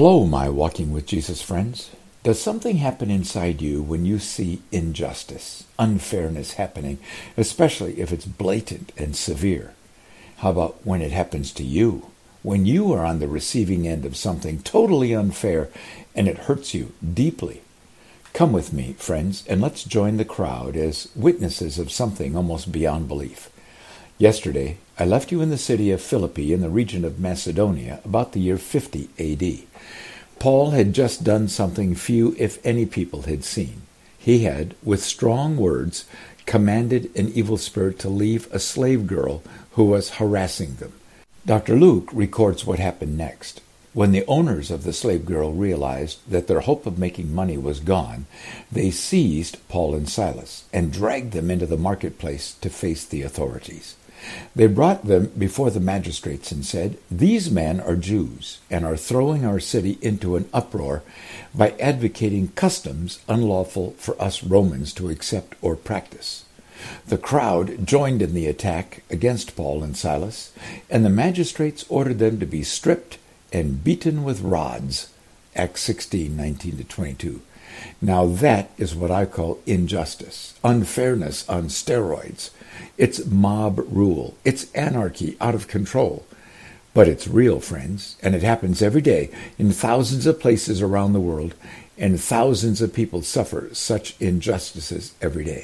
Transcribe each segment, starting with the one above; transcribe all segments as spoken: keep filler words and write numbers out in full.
Hello, my Walking with Jesus friends. Does something happen inside you when you see injustice, unfairness happening, especially if it's blatant and severe? How about when it happens to you? When you are on the receiving end of something totally unfair and it hurts you deeply? Come with me, friends, and let's join the crowd as witnesses of something almost beyond belief. Yesterday, I left you in the city of Philippi in the region of Macedonia about the year fifty A D. Paul had just done something few, if any, people had seen. He had, with strong words, commanded an evil spirit to leave a slave girl who was harassing them. Doctor Luke records what happened next. When the owners of the slave girl realized that their hope of making money was gone, they seized Paul and Silas and dragged them into the marketplace to face the authorities. They brought them before the magistrates and said, "These men are Jews and are throwing our city into an uproar by advocating customs unlawful for us Romans to accept or practice." The crowd joined in the attack against Paul and Silas, and the magistrates ordered them to be stripped and beaten with rods. Acts sixteen, nineteen to twenty-two. Now that is what I call injustice, unfairness on steroids. It's mob rule. It's anarchy out of control. But it's real, friends, and it happens every day in thousands of places around the world, and thousands of people suffer such injustices every day.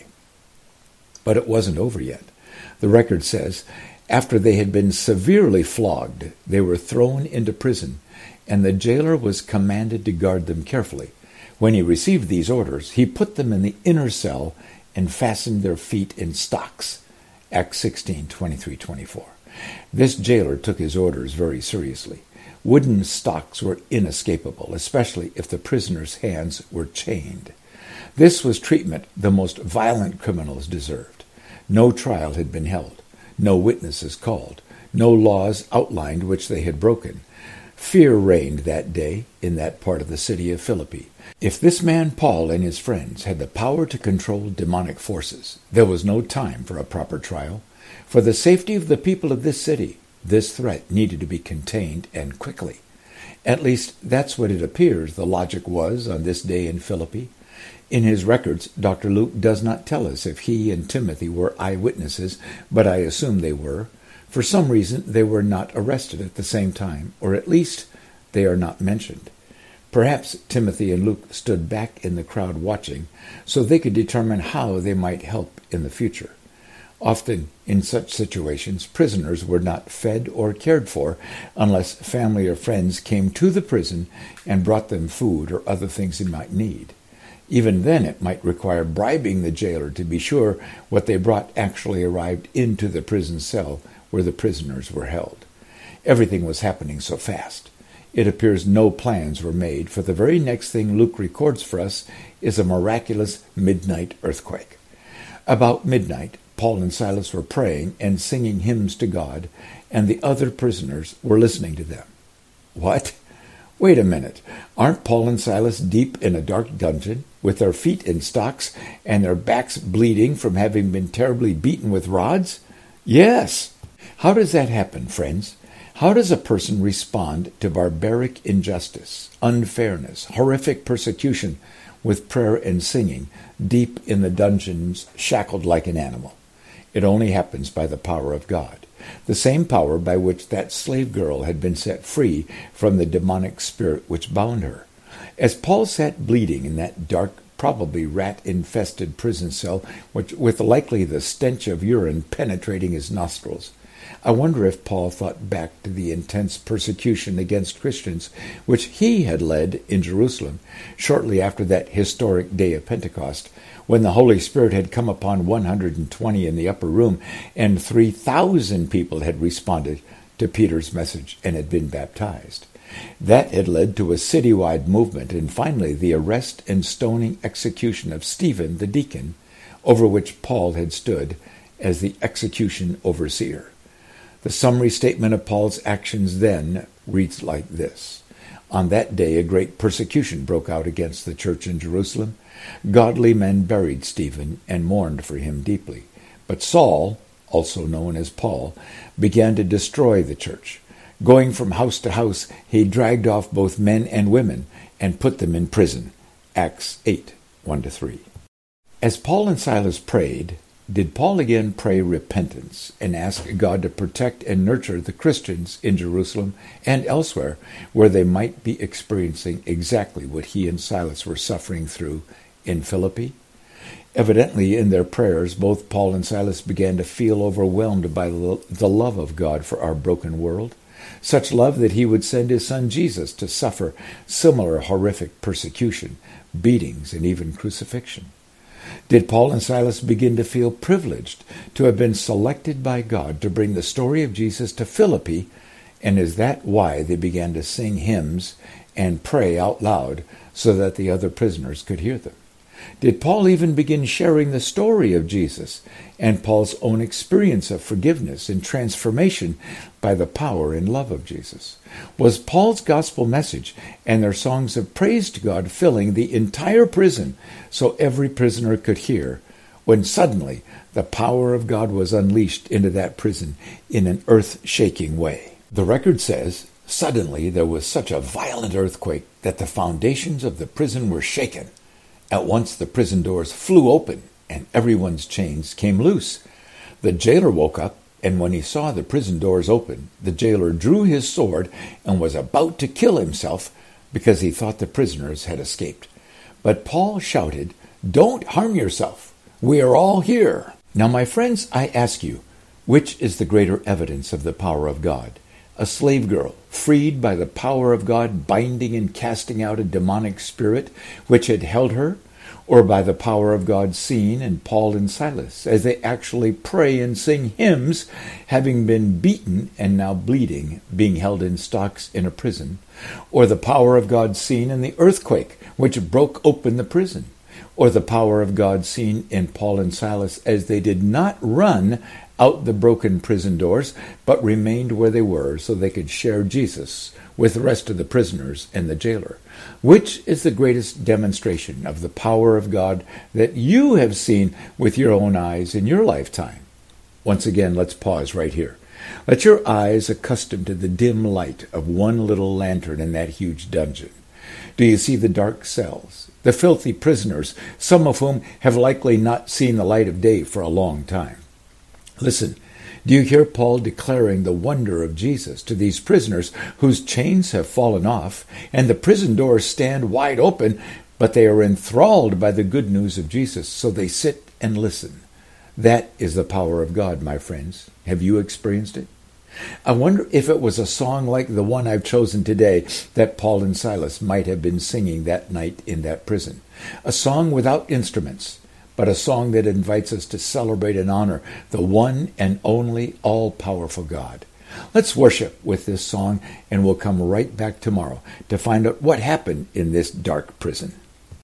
But it wasn't over yet. The record says, after they had been severely flogged, they were thrown into prison, and the jailer was commanded to guard them carefully. When he received these orders, he put them in the inner cell and fastened their feet in stocks. Acts sixteen, twenty-three to twenty-four. This jailer took his orders very seriously. Wooden stocks were inescapable, especially if the prisoner's hands were chained. This was treatment the most violent criminals deserved. No trial had been held, no witnesses called, no laws outlined which they had broken. Fear reigned that day in that part of the city of Philippi. If this man Paul and his friends had the power to control demonic forces, there was no time for a proper trial. For the safety of the people of this city, this threat needed to be contained, and quickly. At least that's what it appears the logic was on this day in Philippi. In his records, Doctor Luke does not tell us if he and Timothy were eyewitnesses, but I assume they were. For some reason, they were not arrested at the same time, or at least they are not mentioned. Perhaps Timothy and Luke stood back in the crowd watching, so they could determine how they might help in the future. Often, in such situations, prisoners were not fed or cared for unless family or friends came to the prison and brought them food or other things they might need. Even then, it might require bribing the jailer to be sure what they brought actually arrived into the prison cell where the prisoners were held. Everything was happening so fast. It appears no plans were made, for the very next thing Luke records for us is a miraculous midnight earthquake. About midnight, Paul and Silas were praying and singing hymns to God, and the other prisoners were listening to them. What? Wait a minute. Aren't Paul and Silas deep in a dark dungeon, with their feet in stocks and their backs bleeding from having been terribly beaten with rods? Yes. How does that happen, friends? How does a person respond to barbaric injustice, unfairness, horrific persecution with prayer and singing, deep in the dungeons, shackled like an animal? It only happens by the power of God, the same power by which that slave girl had been set free from the demonic spirit which bound her. As Paul sat bleeding in that dark, probably rat-infested prison cell, which, with likely the stench of urine penetrating his nostrils, I wonder if Paul thought back to the intense persecution against Christians which he had led in Jerusalem shortly after that historic day of Pentecost, when the Holy Spirit had come upon one hundred twenty in the upper room and three thousand people had responded to Peter's message and had been baptized. That had led to a citywide movement and finally the arrest and stoning execution of Stephen the deacon, over which Paul had stood as the execution overseer. The summary statement of Paul's actions then reads like this. On that day a great persecution broke out against the church in Jerusalem. Godly men buried Stephen and mourned for him deeply. But Saul, also known as Paul, began to destroy the church. Going from house to house, he dragged off both men and women and put them in prison. Acts eight, one to three. As Paul and Silas prayed, did Paul again pray repentance and ask God to protect and nurture the Christians in Jerusalem and elsewhere where they might be experiencing exactly what he and Silas were suffering through in Philippi? Evidently, in their prayers, both Paul and Silas began to feel overwhelmed by the love of God for our broken world, such love that he would send his son Jesus to suffer similar horrific persecution, beatings, and even crucifixion. Did Paul and Silas begin to feel privileged to have been selected by God to bring the story of Jesus to Philippi, and is that why they began to sing hymns and pray out loud so that the other prisoners could hear them? Did Paul even begin sharing the story of Jesus and Paul's own experience of forgiveness and transformation by the power and love of Jesus? Was Paul's gospel message and their songs of praise to God filling the entire prison so every prisoner could hear, when suddenly the power of God was unleashed into that prison in an earth-shaking way? The record says, suddenly there was such a violent earthquake that the foundations of the prison were shaken. At once the prison doors flew open, and everyone's chains came loose. The jailer woke up, and when he saw the prison doors open, the jailer drew his sword and was about to kill himself because he thought the prisoners had escaped. But Paul shouted, "Don't harm yourself. We are all here." Now, my friends, I ask you, which is the greater evidence of the power of God? A slave girl, freed by the power of God, binding and casting out a demonic spirit which had held her, or by the power of God seen in Paul and Silas as they actually pray and sing hymns, having been beaten and now bleeding, being held in stocks in a prison, or the power of God seen in the earthquake which broke open the prison, or the power of God seen in Paul and Silas as they did not run out the broken prison doors, but remained where they were so they could share Jesus with the rest of the prisoners and the jailer. Which is the greatest demonstration of the power of God that you have seen with your own eyes in your lifetime? Once again, let's pause right here. Let your eyes accustom to the dim light of one little lantern in that huge dungeon. Do you see the dark cells, the filthy prisoners, some of whom have likely not seen the light of day for a long time? Listen, do you hear Paul declaring the wonder of Jesus to these prisoners whose chains have fallen off and the prison doors stand wide open, but they are enthralled by the good news of Jesus, so they sit and listen? That is the power of God, my friends. Have you experienced it? I wonder if it was a song like the one I've chosen today that Paul and Silas might have been singing that night in that prison. A song without instruments, but a song that invites us to celebrate and honor the one and only all-powerful God. Let's worship with this song, and we'll come right back tomorrow to find out what happened in this dark prison.